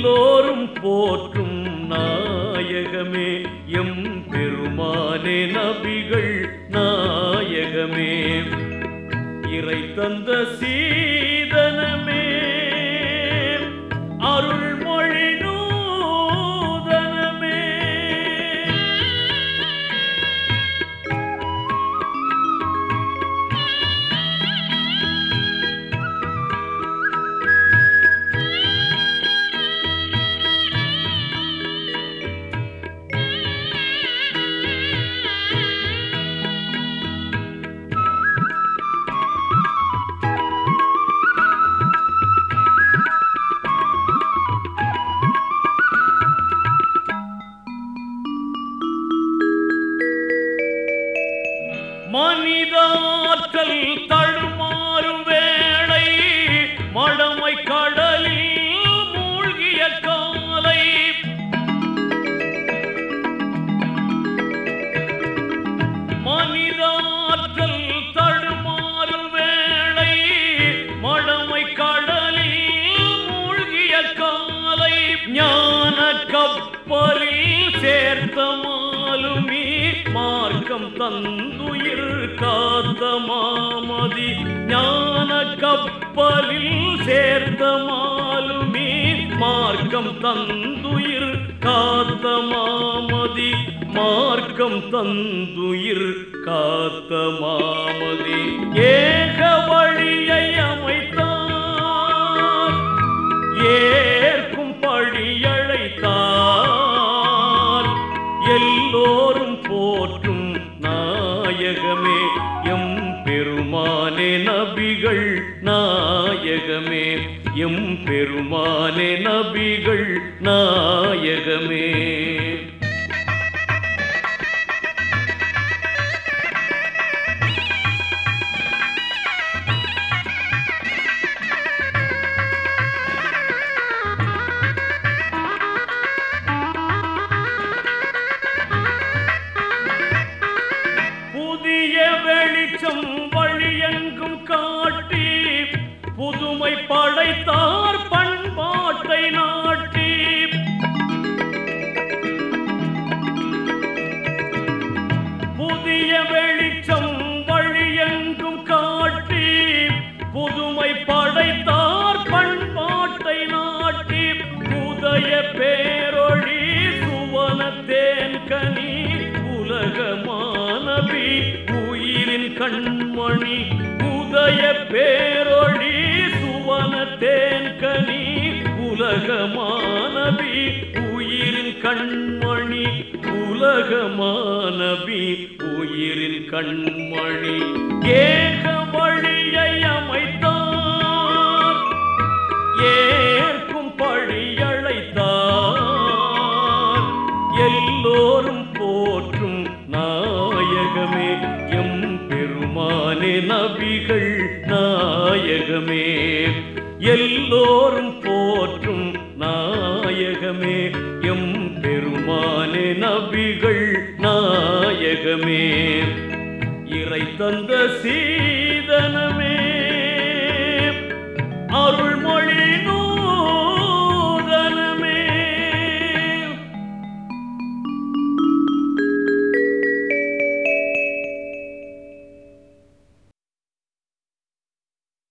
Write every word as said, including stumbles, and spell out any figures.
எல்லோரும் போற்றும் நாயகமே எம் பெருமானே நபிகள் நாயகமே இறை தந்த சீதனமே அருள்மொழி நூதனமே மனிதாற்றல் தடுமாறும் வேளை மடமை கடலில் மூழ்கிய காலை மனிதாற்றல் தடுமாறும் வேளை மடமை கடலில் மூழ்கிய காலை ஞான கப்பலில் சேர்த்த மாலுமி மார்க்கம் தந்துயிர் காத்த மாமதி ஞான கப்பலில் சேர்த்த மாலுமி மார்க்கம் தந்துயிர் காத்த மாமதி மார்க்கம் தந்துயிர் காத்த மாமதி ஏக வழியை அமைத்தார் ஏற்கும் பழியழைத்தார் எல்லோரும் போற்றும் நாயகமே எம் பெருமானே நபிகள் நாயகமே எம் பெருமானே நபிகள் நாயகமே வெளிச்சம் வழியெங்கும் காட்டி புதுமை படைத்தார் பண்பாட்டை நாட்டி புதிய வெளிச்சம் வழியெங்கும் காட்டி புதுமை படைத்தார் பண்பாட்டை நாட்டி உதய பேரொழி சுவனத்தேன் கனி உலகமானவி கண்மணி உதய பேரொழி சுவனத்தேன் கனி உலகமானவி உயிரின் கண்மணி உலகமானவி உயிரின் கண்மணி ஏக வழியை அமைத்தார் ஏற்கும் பழியழைத்தார் எல்லோரும் போற்றும் நாயகமே எம் பெருமானே நபிகள் நாயகமே எல்லோரும் போற்றும் நாயகமே எம் பெருமானே நபிகள் நாயகமே இறை தந்த சீதனமே